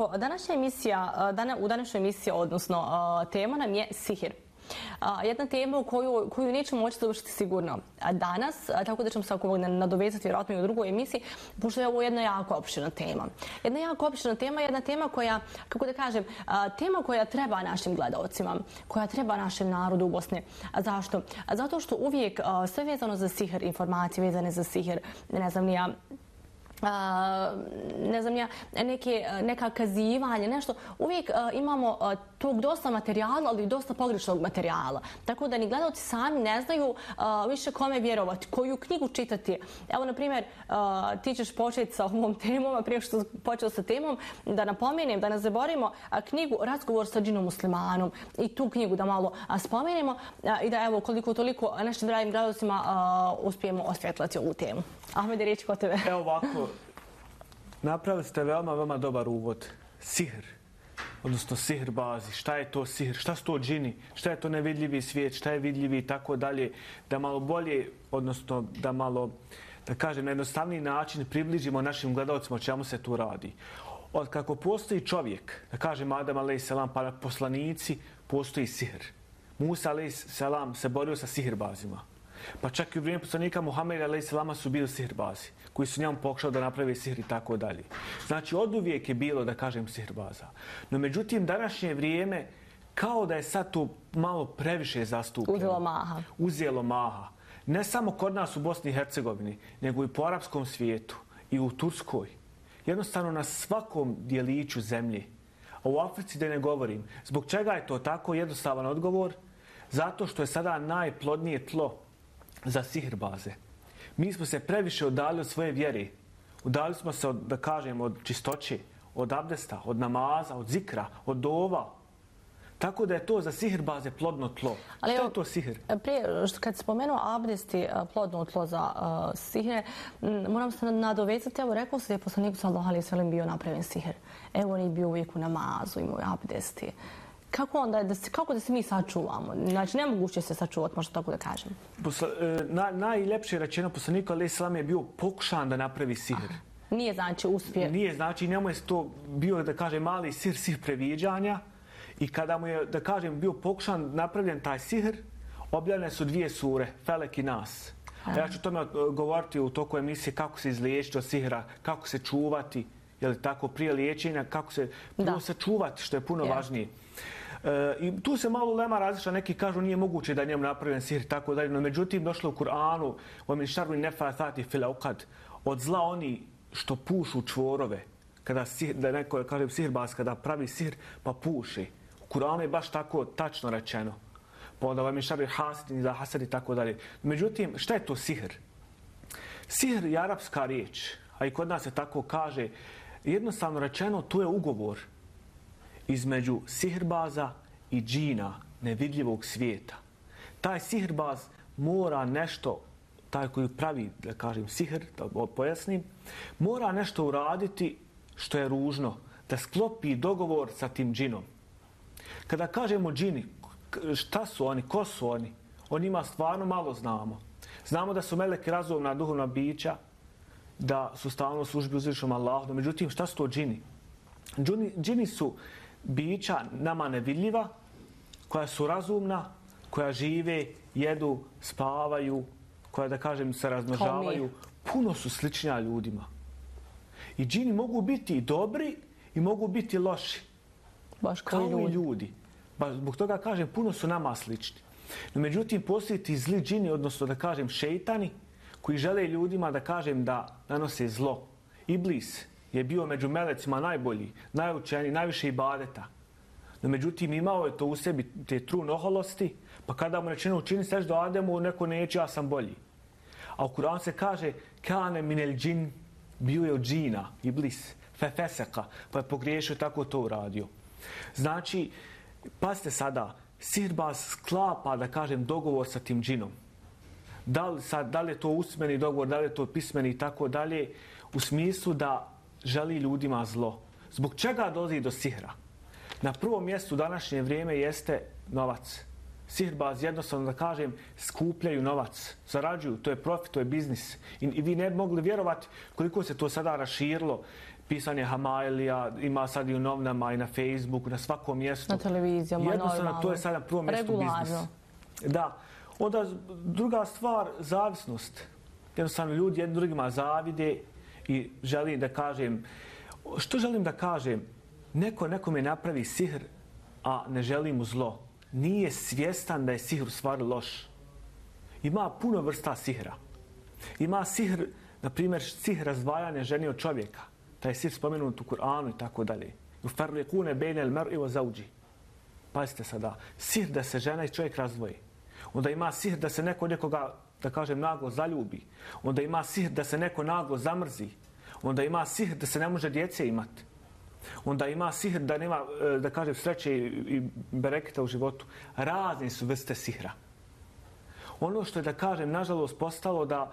u današnjoj emisiji, odnosno tema nam je sihir. Jedna tema koju nećemo moći završiti sigurno danas, tako da ćemo se nadovezati vjerojatno i u drugoj emisiji, pošto je ovo jedna jako opširna tema. Jedna jako opširna tema, jedna tema koja, kako da kažem, tema koja treba našim gledalcima, koja treba našem narodu u Bosni. Zašto? Zato što uvijek sve vezano za sihir, informacije vezane za sihir, ne znam neka kazivanja, nešto. Uvijek imamo tog dosta materijala, ali i dosta pogrešnog materijala. Tako da ni gledalci sami ne znaju više kome vjerovati, koju knjigu čitati. Evo, na primjer, ti ćeš početi sa ovom temom, a prije što počeo sa temom, da napomenem, da ne zaboravimo knjigu Razgovor sa džinom muslimanom i tu knjigu da malo spomenemo i da evo koliko toliko našim dragim gledalcima uspijemo osvjetlati ovu temu. Ahmede, riječ kod tebe. Evo ovako, napravili ste veoma dobar uvod. Sihr, odnosno sihr bazi. Šta je to sihr? Šta su to džini? Šta je to nevidljivi svijet? Šta je vidljivi i tako dalje? Da malo bolje, odnosno da malo, da kažem, na jednostavniji način približimo našim gledalcima o čemu se tu radi. Od kako postoji čovjek, da kažem Adam a.s. pa poslanici, postoji sihr. Musa a.s. se borio sa sihrbazima. Pa čak i u vrijeme poslanika Muhameda a.s. su bili sihirbazi, koji su njemu pokušali da naprave sihr i tako dalje. Znači, oduvijek je bilo, da kažem, sihirbaza. No, međutim, današnje vrijeme, kao da je sad to malo previše zastupljeno. Uzelo maha. Ne samo kod nas u Bosni i Hercegovini, nego i po arapskom svijetu i u Turskoj. Jednostavno na svakom dijeliću zemlje. A u Africi da ne govorim. Zbog čega je to tako? Jednostavan odgovor. Zato što je sada najplodnije tlo za sihirbaze. Mi smo se previše udali od svoje vjere. Udali smo se, da kažem, od čistoće, od abdesta, od namaza, od zikra, od dova. Tako da je to za sihirbaze plodno tlo. Šta je to sihr? Prije, kad spomenuo abdest i plodno tlo za sihre, moram se nadovezati. Evo, rekao se da je poslanik sallallahu alejhi ve sellem bio napravljen sihr. Evo, on je bio uvijek u namazu, imao abdesti. Kako da se mi sačuvamo? Znači, nemoguće se sačuvati, možda tako da kažem. Najljepše rečeno poslanika alejhi selam je bio pokušan da napravi sihr. Nije znači uspije. Nije znači, njemu je to bio, da kažem, mali sihr previđanja. I kada mu je, da kažem, bio pokušan napravljen taj sihr, objavljene su 2 sure, Felek i Nas. Ja ću tome govoriti u toku emisije kako se izliječiti od sihra, kako se čuvati, je li tako, prije liječenja, kako se sačuvati, što je puno važnije. I tu se malo ulema različita, neki kažu nije moguće da je njemu napravljen sihr i tako dalje, no međutim došlo u Kur'anu وَمِنْ شَرِّ النَّفَّاثَاتِ فِي الْعُقَدِ od zla oni što pušu čvorove, kada da neko kaže sihirbaz kada pravi sihr pa puši. U Kur'anu je baš tako tačno rečeno. Pa onda وَمِنْ شَرِّ حَاسِدٍ إِذَا حَسَدَ i tako dalje. Međutim, šta je to sihr? Sihr je arapska riječ, a i kod nas se tako kaže. Jednostavno rečeno, to je ugovor između sihirbaza i džina, nevidljivog svijeta. Taj sihirbaz mora nešto, taj koji pravi, da kažem, sihr, da pojasnim, mora nešto uraditi što je ružno, da sklopi dogovor sa tim džinom. Kada kažemo džini, šta su oni, ko su oni? O njima stvarno malo znamo. Znamo da su meleki razumna duhovna bića, da su stalno u službi uzvišenom Allahu. Međutim, šta su to džini? Džini su bića nama nevidljiva, koja su razumna, koja žive, jedu, spavaju, koja, da kažem, se razmnožavaju. Puno su sličnija ljudima. I džini mogu biti dobri i mogu biti loši. Baš kao i ljudi. Zbog toga kažem, puno su nama slični. No, međutim, postoji ti zli džini, odnosno da kažem šejtani, koji žele ljudima da kažem da nanose zlo. Iblis je bio među melecima najbolji, najučeniji, najviše ibadeta. No, međutim, imao je to u sebi, te trun oholosti, pa kada mu rečeno učini seždu Ademu, neko neće, ja sam bolji. A u Kur'anu se kaže, kane minel džin, bio je od džina, Iblis, fefeseka, pa je pogriješio, tako to uradio. Znači, pazite sada, sihirbaz sklapa, da kažem, dogovor sa tim džinom. Da li je to usmeni dogovor, da li je to pismeni i tako dalje, u smislu da želi ljudima zlo. Zbog čega dolazi do sihra? Na prvom mjestu u današnje vrijeme jeste novac. Sihirbaz, jednostavno da kažem, skupljaju novac, zarađuju, to je profit, to je biznis. I vi ne bi mogli vjerovati koliko se to sada raširilo. Pisanje Hamailija, ima sad i u novinama i na Facebooku, na svakom mjestu. Na televizijama, jednostavno, to je sada na prvom mjestu biznis. Da. Onda druga stvar, zavisnost. Jednostavno ljudi jednim drugima zavide i želim da kažem, što želim da kažem? Nekome napravi sihr, a ne želi mu zlo. Nije svjestan da je sihr u stvari loš. Ima puno vrsta sihra. Ima sihr, na primjer, sihr razdvajanja žene od čovjeka. Taj sihr spomenut u Kur'anu i tako dalje. Yufarriqune bejne al-mar'i wa zawji. Pazite sada, sihr da se žena i čovjek razdvoji. Onda ima sihr da se neko nekoga, da kažem, naglo zaljubi. Onda ima sihr da se neko naglo zamrzi. Onda ima sihr da se ne može djece imati. Onda ima sihr da nema, da kažem, sreće i bereketa u životu. Razne su vrste sihra. Ono što je, da kažem, nažalost postalo da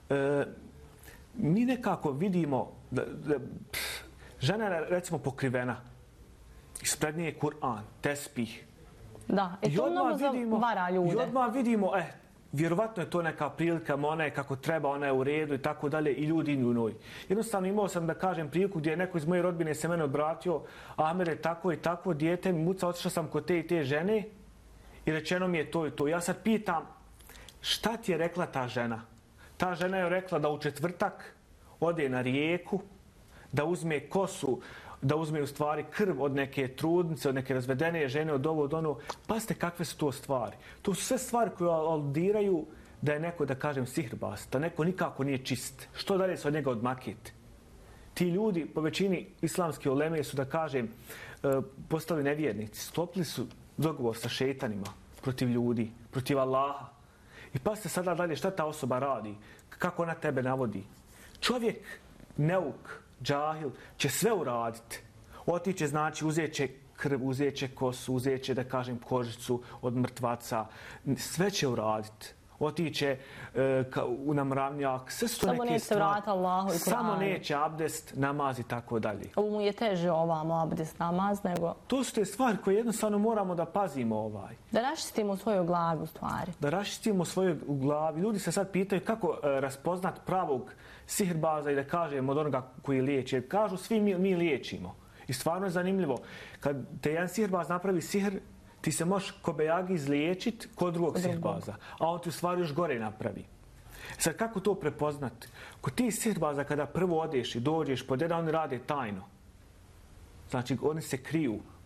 mi nekako vidimo da žena je, recimo, pokrivena. Ispred nje je Kur'an, tespih. Da, i to mnogo vara ljude. I odmah vidimo, vjerovatno je to neka prilika, ona je kako treba, ona je u redu i tako dalje, i ljudi idu u njoj. Jednostavno imao sam, da kažem, priliku gdje je neko iz moje rodbine se mene obratio, Ahmed je tako i tako, dijete mi muca, otišao sam kod te i te žene i rečeno mi je to i to. Ja sad pitam, šta ti je rekla ta žena? Ta žena je rekla da u četvrtak ode na rijeku, da uzme kosu, da uzme u stvari krv od neke trudnice, od neke razvedene žene, od ovo, od ono. Pazite kakve su to stvari. To su sve stvari koje aludiraju da je neko, da kažem, sihirbaz, da neko nikako nije čist. Što dalje se od njega odmakiti? Ti ljudi, po većini islamske uleme, su, da kažem, postali nevjernici. Sklopili su dogovor sa šejtanima protiv ljudi, protiv Allaha. I pazite sada dalje šta ta osoba radi, kako ona tebe navodi. Čovjek, neuk, džahil, će sve uraditi. Otiće, znači, uzet će krv, uzet će kosu, uzet će, da kažem, kožicu od mrtvaca. Sve će uraditi. Otiće na mravnjak. Sve su to neke stvari. Samo neće abdest, namaz i tako dalje. Ovo mu je teže ovamo abdest, namaz, nego... To su te stvari koje jednostavno moramo da pazimo . Da raščistimo svoju glavu, u stvari. Da raščistimo svoju glavu. Ljudi se sad pitaju kako raspoznat pravog sihirbaza i da kažem od onoga koji liječi. Kažu svi mi liječimo. I stvarno je zanimljivo. Kad te jedan sihirbaz napravi sihr, ti se možeš kobejagi izliječiti kod drugog sihirbaza. A on ti u stvari još gore napravi. Sad kako to prepoznati? Kod ti sihirbaza kada prvo odeš i dođeš pod jedan, oni rade tajno. Znači oni se kriju.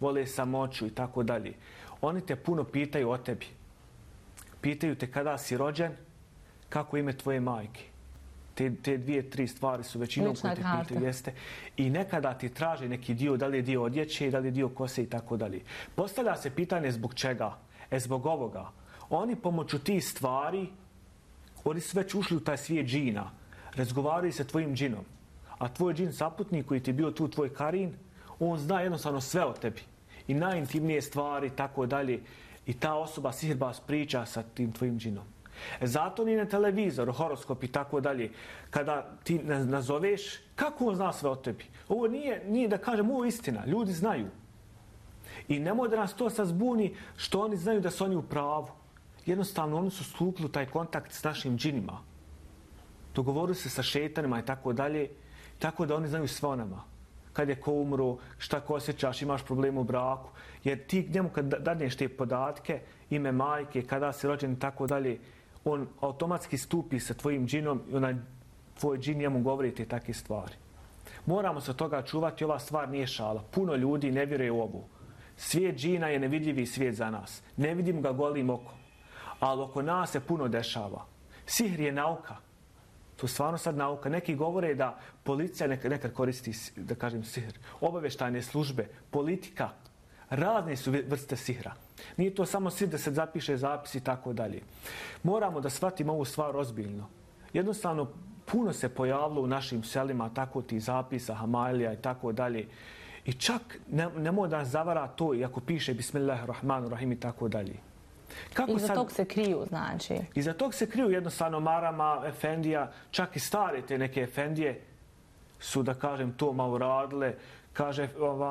vole samoću i tako dalje. Oni te puno pitaju o tebi. Pitaju te kada si rođen, kako ime tvoje majke. Te 2-3 stvari su većinom koje te pitaju, jeste. I nekada ti traže neki dio, da li je dio odjeće, da li je dio kose i tako dalje. Postavlja se pitanje zbog čega? Zbog ovoga. Oni pomoću tih stvari, oni su već ušli u taj svijet džina. Razgovaraju sa tvojim džinom. A tvoj džin saputnik koji ti je bio tu, tvoj karin, on zna jednostavno sve o tebi. I najintimnije stvari, tako dalje. I ta osoba, sihirbaz, priča sa tim tvojim džinom. Zato ni na televizor, horoskop i tako dalje, kada ti nazoveš, kako on zna sve o tebi? Ovo nije da kažem, ovo je istina. Ljudi znaju. I nemoj da nas to sad zbuni što oni znaju da su oni u pravu. Jednostavno, oni su stupili u taj kontakt s našim džinima. Dogovorili se sa šetanima i tako dalje, tako da oni znaju sve o nama. Kad je ko umro, šta ko osjećaš, imaš problem u braku. Jer ti njemu kad dadneš te podatke, ime majke, kada si rođen i tako dalje, on automatski stupi sa tvojim džinom i onaj tvoj džin njemu govori te takve stvari. Moramo se od toga čuvati, ova stvar nije šala. Puno ljudi ne vjeruje u ovu. Svijet džina je nevidljivi svijet za nas. Ne vidim ga golim okom. Ali oko nas se puno dešava. Sihr je nauka. To je stvarno sad nauka. Neki govore da policija nekad koristi, da kažem, sihr. Obavještajne službe, politika, razne su vrste sihra. Nije to samo sihr da se zapiše zapis i tako dalje. Moramo da shvatimo ovu stvar ozbiljno. Jednostavno, puno se pojavilo u našim selima tako ti zapisa, hamailija i tako dalje. I čak nemoj da nas zavara to, iako piše Bismillahirrahmanirrahim i tako dalje. Iza tog se kriju, znači? Iza tog se kriju jednostavno marama, efendija, čak i stare te neke efendije su, da kažem, to malo radile. Kaže,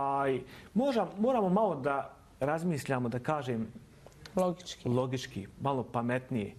moramo malo da razmišljamo, da kažem, logički, malo pametnije.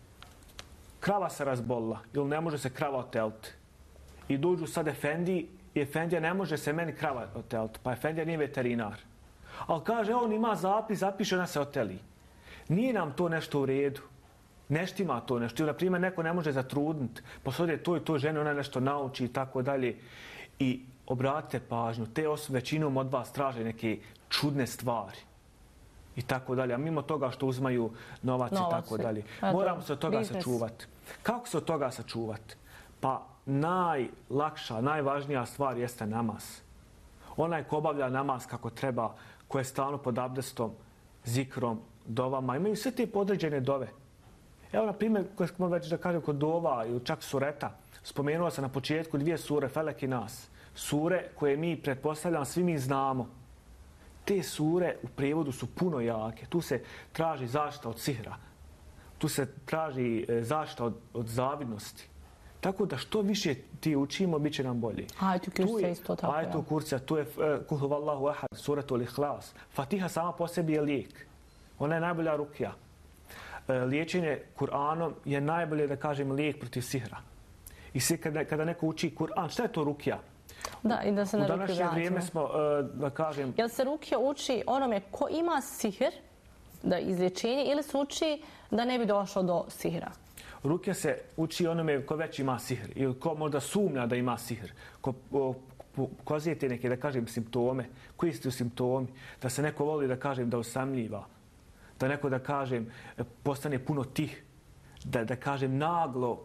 Krava se razbolila ili ne može se krava oteliti. I dođu sad efendiji i efendija ne može se meni krava oteliti, pa efendija nije veterinar. Ali kaže, on ima zapis, zapiše, ona se oteli. Nije nam to nešto u redu. Neštima to nešto. Ili, na primjer, neko ne može zatrudniti, posodje to i to žene, ona nešto nauči i tako dalje. I obratite pažnju, te osobe većinom od vas traže neke čudne stvari. I tako dalje. A mimo toga što uzmaju novac i tako dalje. Moramo se od toga sačuvati. Kako se od toga sačuvati? Pa najlakša, najvažnija stvar jeste namaz. Onaj ko obavlja namaz kako treba, ko je stalno pod abdestom, zikrom, dovama, imaju sve te podređene dove. Evo, na primjer, koje smo već da kažem kod dova ili čak sureta, spomenuo sam na početku 2 sure, Felek i Nas. Sure koje mi pretpostavljamo, svi mi znamo. Te sure u prijevodu su puno jake. Tu se traži zaštita od sihra. Tu se traži zaštita od zavidnosti. Tako da što više ti učimo, bit će nam bolje. Ajetu kurcija isto tako. Ajetu kurcija, tu je Kul huvallahu ahad, suratul ihlas. Fatiha sama po sebi je lijek. Ona je najbolja rukija. Liječenje Kur'anom je najbolje, da kažem, lijek protiv sihra. I svi kada neko uči Kur'an, šta je to rukija? Da, i da se na rukiju vratimo. U današnje vrijeme smo, da kažem... Jel se rukija uči onome ko ima sihr, da izlječenje, ili se uči da ne bi došlo do sihra? Rukija se uči onome ko već ima sihr ili ko možda sumnja da ima sihr. Ko pokazujete neke, da kažem, simptome. Koji su simptomi? Da se neko voli, da kažem, da osamljiva. Da neko, da kažem, postane puno tih. Da kažem, naglo,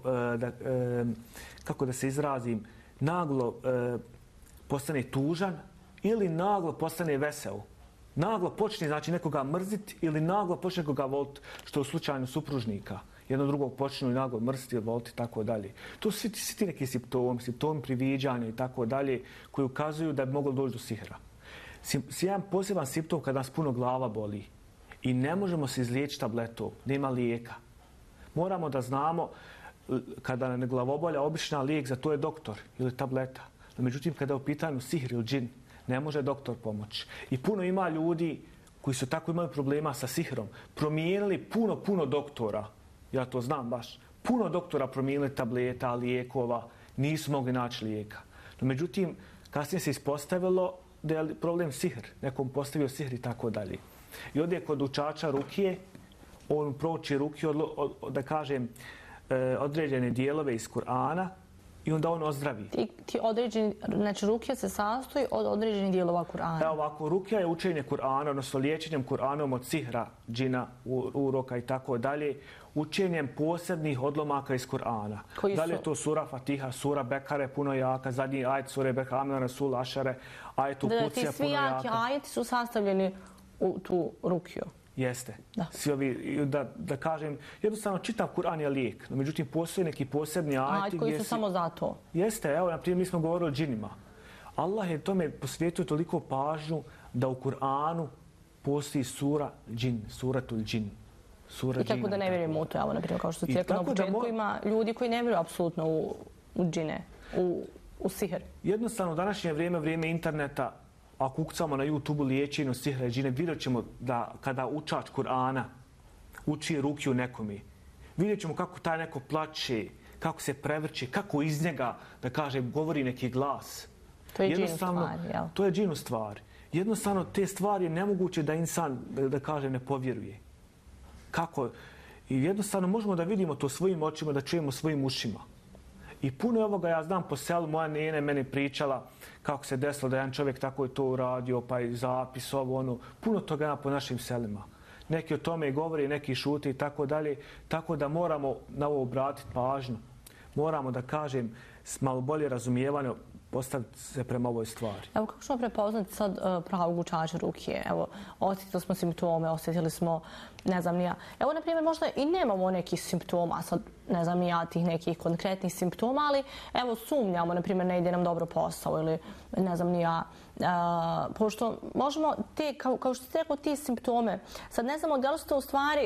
kako da se izrazim, naglo postane tužan ili naglo postane vesel. Naglo počne, znači, nekoga mrziti ili naglo počne nekoga voliti, što je u slučaju supružnika. Jedno drugog počnu i naglo mrziti ili voliti, tako dalje. To su svi ti neki simptomi priviđanja i tako dalje, koji ukazuju da bi moglo doći do sihra. Jedan poseban simptom kada nas puno glava boli i ne možemo se izliječiti tabletom, nema lijeka. Moramo da znamo kada nam je glavobolja, obična lijek za to je doktor ili tableta. No, međutim, kada je u pitanju sihr ili džin, ne može doktor pomoći. I puno ima ljudi koji su tako imali problema sa sihrom, promijenili puno doktora. Ja to znam baš. Puno doktora promijenili tableta, lijekova, nisu mogli naći lijeka. No, međutim, kasnije se ispostavilo da je problem sihr. Nekom postavio sihr i tako dalje. I ovdje kod učača rukije, on prouči rukiju, da kažem, određene dijelove iz Kur'ana i onda on ozdravi. Ti određeni, znači rukija se sastoji od određenih dijelova Kur'ana. Evo ovako, rukija je učenje Kur'ana, odnosno liječenjem Kur'anom od sihra, džina, uroka i tako dalje, učenjem posebnih odlomaka iz Kur'ana. Da li je to sura Fatiha, sura Bekare, puno jaka, zadnji ajet sure Bekare, Amna Rasul, Ašare, ajet Kucija, puno jaka. Ti svi jaki ajeti su sastavljeni u tu rukiju. Jeste. Svi ovi, da kažem, jednostavno čitav Kur'an je lijek, no međutim postoje neki posebni ajeti koji su samo za to. Jeste, evo, na primjer, mi smo govorili o džinima. Allah je tome posvetio toliko pažnju da u Kur'anu postoji sura džin, suratul džin. I kako da ne vjerujemo u to, evo, na primjer, kao što ti rekao na početku, ima ljudi koji ne vjeruju apsolutno u džine, u sihr. Jednostavno, u današnje vrijeme interneta, ako ukucamo na YouTube liječenju sihra i džine, vidjet ćemo da kada učač Kur'ana uči rukiju nekome, vidjet ćemo kako taj neko plače, kako se prevrće, kako iz njega, da kažem, govori neki glas. To je džin u stvari, jel? To je džin u stvari. Jednostavno, te stvari je nemoguće da insan, da kažem, ne povjeruje. Kako? I jednostavno možemo da vidimo to svojim očima, da čujemo svojim ušima. I puno ovoga ja znam po selu, moja nene meni pričala kako se desilo da jedan čovjek tako je to uradio, pa i zapis, ovo, ono. Puno toga ima po našim selima. Neki o tome govori, neki šute i tako dalje. Tako da moramo na ovo obratiti pažnju. Moramo, da kažem, s malo bolje razumijevanje postaviti se prema ovoj stvari. Evo, kako ćemo prepoznati sad pravog učača rukije? Evo, osjetili smo simptome, osjetili smo, ne znam ni ja. Evo, na primjer, možda i nemamo nekih simptoma, sad ne znam ni ja tih nekih konkretnih simptoma, ali evo, sumnjamo, na primjer, ne ide nam dobro posao ili ne znam ni ja. Pošto možemo te, kao što ste rekao, ti simptome, sad ne znamo da li su to u stvari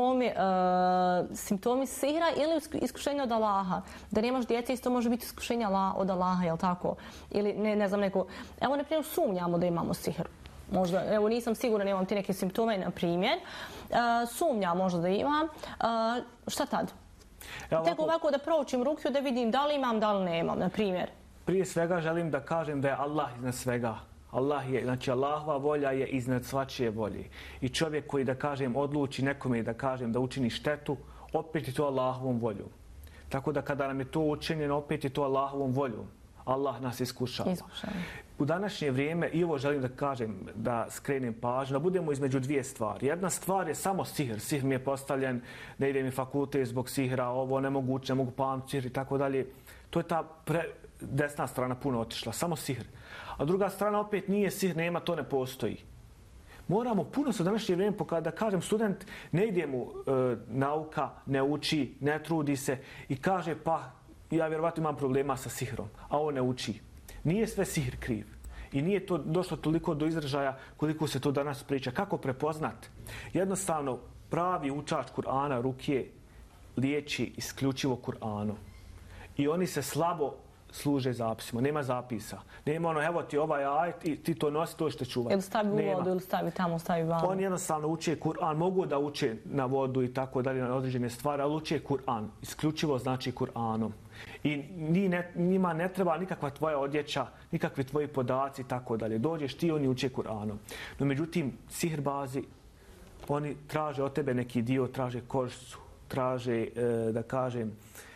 simptomi sihra ili iskušenja od Allaha. Da nemaš djece, isto može biti iskušenja od Allaha, jel tako? Ili ne znam neko... Evo, na primjer, sumnjamo da imamo sihr. Možda, evo, nisam sigurna, nemam ti neke simptome, na primjer. Sumnjam možda da imam. Šta tad? Tek ovako da proučim rukiju, da vidim da li imam, da li nemam, na primjer. Prije svega želim da kažem da je Allah iznad svega. Znači Allahova volja je iznad svačije volje. I čovjek koji, da kažem, odluči nekome, da kažem, da učini štetu, opet je to Allahovom voljom. Tako da kada nam je to učinjeno, opet je to Allahovom voljom. Allah nas iskušava. U današnje vrijeme, i ovo želim da kažem, da skrenem pažnju, da budemo između dvije stvari. Jedna stvar je samo sihr. Sihr mi je postavljen, ne ide mi fakultet zbog sihra, ovo nemoguće, ne mogu pamtiti sihr i tako dalje. To je ta desna strana puno otišla, samo sihr. A druga strana opet nije sihr, nema, to ne postoji. Moramo puno se u današnje vrijeme, da kažem, student ne ide mu nauka, ne uči, ne trudi se i kaže pa ja vjerovatno imam problema sa sihrom, a on ne uči. Nije sve sihr kriv. I nije to došlo toliko do izražaja koliko se to danas priča. Kako prepoznat? Jednostavno, pravi učač Kur'ana, rukije, liječi isključivo Kur'anom. I oni se slabo služe zapisima. Nema zapisa. Nema ono, evo ti ovaj ajet i ti to nosi, to što čuvati. Ili stavi u vodu, ili stavi tamo, stavi vamo. Oni jednostavno uče Kur'an. Mogu da uče na vodu i tako dalje, na određene stvari, ali uče Kur'an. Isključivo znači Kur'anom. I njima ne treba nikakva tvoja odjeća, nikakvi tvoji podaci i tako dalje. Dođeš ti, oni uče Kur'anom. No međutim, sihrbazi, oni traže od tebe neki dio, traže kožicu, traže, da kažem,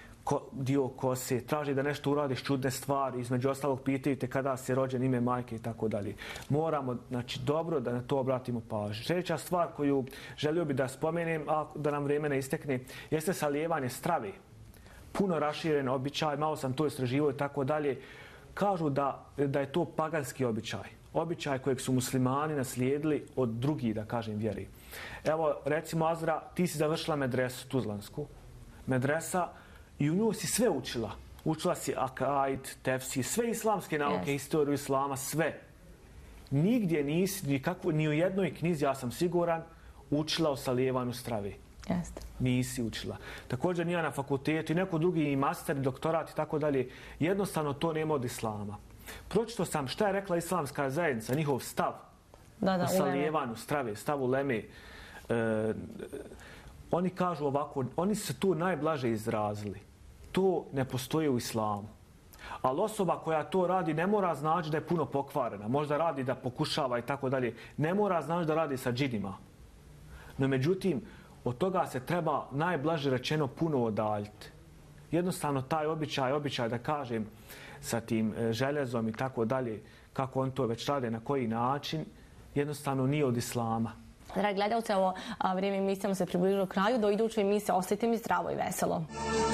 dio kose, traži da nešto uradiš čudne stvari, između ostalog pitaju te kada si rođen, ime majke i tako dalje. Moramo, znači, dobro da na to obratimo pažnju. Sljedeća stvar koju želio bi da spomenem, a da nam vrijeme ne istekne, jeste salijevanje strave. Puno raširen običaj, malo sam to istraživao i tako dalje. Kažu da je to paganski običaj. Običaj kojeg su muslimani naslijedili od drugih, da kažem, vjeri. Evo, recimo, Azra, ti si završila medresu tuzlansku. Medresa, i u nju si sve učila. Učila si akaid, tefsir, sve islamske nauke, historiju islama, sve. Nigdje nisi, ni u jednoj knjizi, ja sam siguran, učila o salijevanju strave. Nisi učila. Također nije na fakultetu i neko drugi i master, doktorat i tako dalje. Jednostavno to nema od islama. Pročito sam šta je rekla islamska zajednica, njihov stav o salijevanju strave, stav uleme. Oni kažu ovako, oni se tu najblaže izrazili. To ne postoji u islamu. Ali osoba koja to radi ne mora znači da je puno pokvarena. Možda radi da pokušava i tako dalje. Ne mora znači da radi sa džinima. No međutim, od toga se treba najblaže rečeno puno odaljiti. jednostavno taj običaj da kažem sa tim željezom i tako dalje, kako on to već rade, na koji način, jednostavno nije od islama. Dragi gledalci, ovo vrijeme emisijama se približilo kraju. Do iduće emisije ostajte mi zdravo i veselo.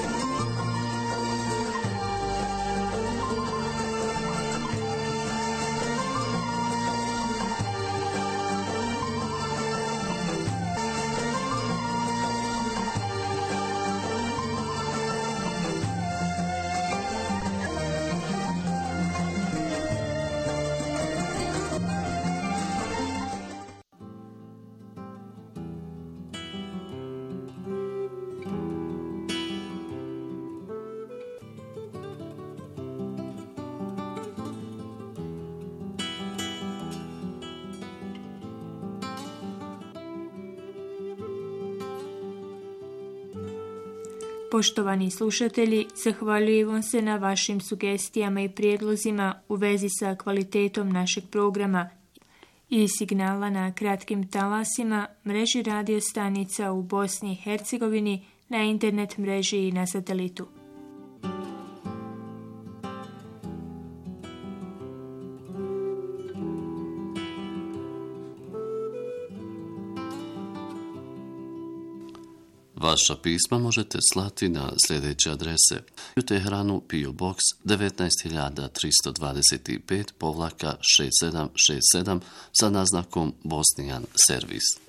Poštovani slušatelji, zahvaljujemo se na vašim sugestijama i prijedlozima u vezi sa kvalitetom našeg programa i signala na kratkim talasima, mreži radio stanica u Bosni i Hercegovini, na internet mreži i na satelitu. Vaša pisma možete slati na sljedeće adrese: u Teheranu PO Box 19325-6767 sa naznakom Bosnijan servis.